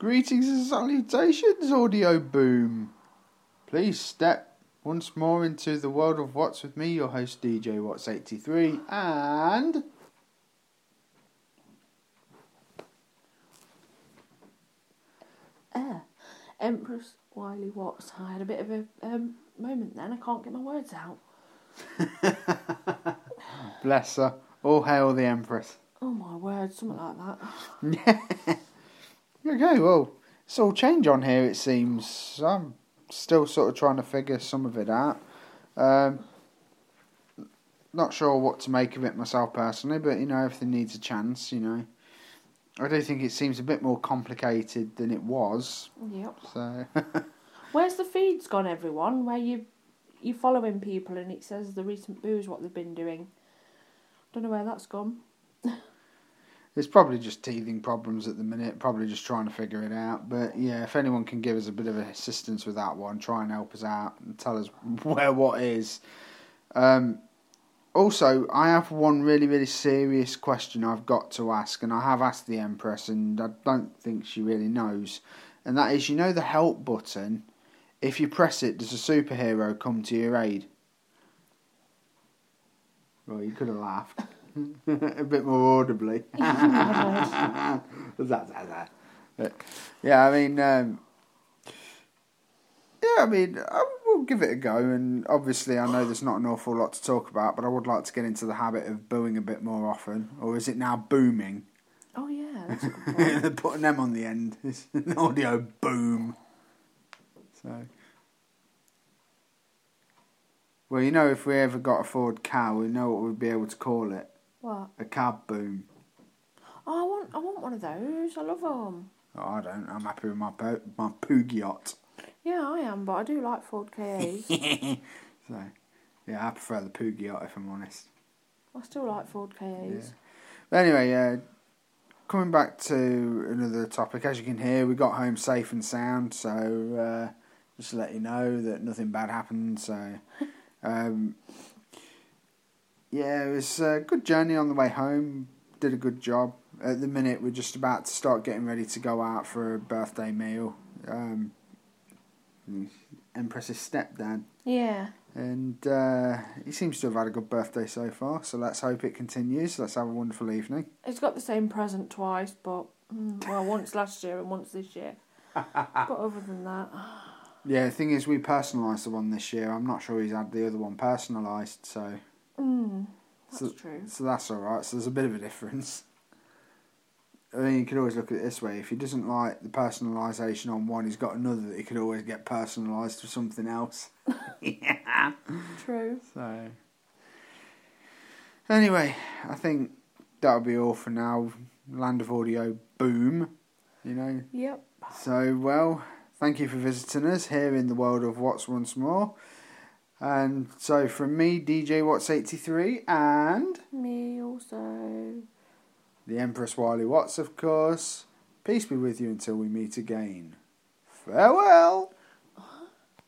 Greetings and salutations, Audio Boom. Please step once more into the world of Watts with me, your host DJ Watts83, and... Empress Wiley Watts. I had a bit of a moment then. I can't get my words out. Bless her. All hail the Empress. Oh my word, something like that. Okay, well, it's all change on here, it seems. I'm still sort of trying to figure some of it out. Not sure what to make of it myself personally, but, everything needs a chance, I do think it seems a bit more complicated than it was. Yep. So. Where's the feeds gone, everyone? Where you're following people and it says the recent boos, what they've been doing. Don't know where that's gone. It's probably just teething problems at the minute, probably just trying to figure it out. But yeah, if anyone can give us a bit of assistance with that one, try and help us out and tell us where what is. Also, I have one really, really serious question I've got to ask, and I have asked the Empress, and I don't think she really knows. And that is, the help button, if you press it, does a superhero come to your aid? Well, you could have laughed. A bit more audibly. Yeah, I mean, we'll give it a go, and obviously I know there's not an awful lot to talk about, but I would like to get into the habit of booing a bit more often. Or is it now booming? Oh yeah, that's a good point. Putting them on the end. It's an audio boom. So... Well, if we ever got a Ford cow, we know what we'd be able to call it. What? A cab boom. Oh, I want one of those. I love them. Oh, I don't. I'm happy with my Peugeot. Yeah, I am, but I do like Ford KAs. So, yeah, I prefer the Peugeot, if I'm honest. I still like Ford KAs. Yeah. But anyway, coming back to another topic, as you can hear, we got home safe and sound, so just to let you know that nothing bad happened, so... yeah, it was a good journey on the way home. Did a good job. At the minute, we're just about to start getting ready to go out for a birthday meal. Empress's stepdad. Yeah. And he seems to have had a good birthday so far, so let's hope it continues. Let's have a wonderful evening. He's got the same present twice, but, once last year and once this year. But other than that... Yeah, the thing is, we personalised the one this year. I'm not sure he's had the other one personalised, so... That's true. So that's alright, so there's a bit of a difference. I mean, you could always look at it this way. If he doesn't like the personalisation on one, he's got another that he could always get personalised for something else. Yeah. True. So... Anyway, I think that'll be all for now. Land of Audio Boom, Yep. So, well... Thank you for visiting us here in the world of Watts once more. And so from me, DJ Watts83, and... Me also. The Empress Wiley Watts, of course. Peace be with you until we meet again. Farewell!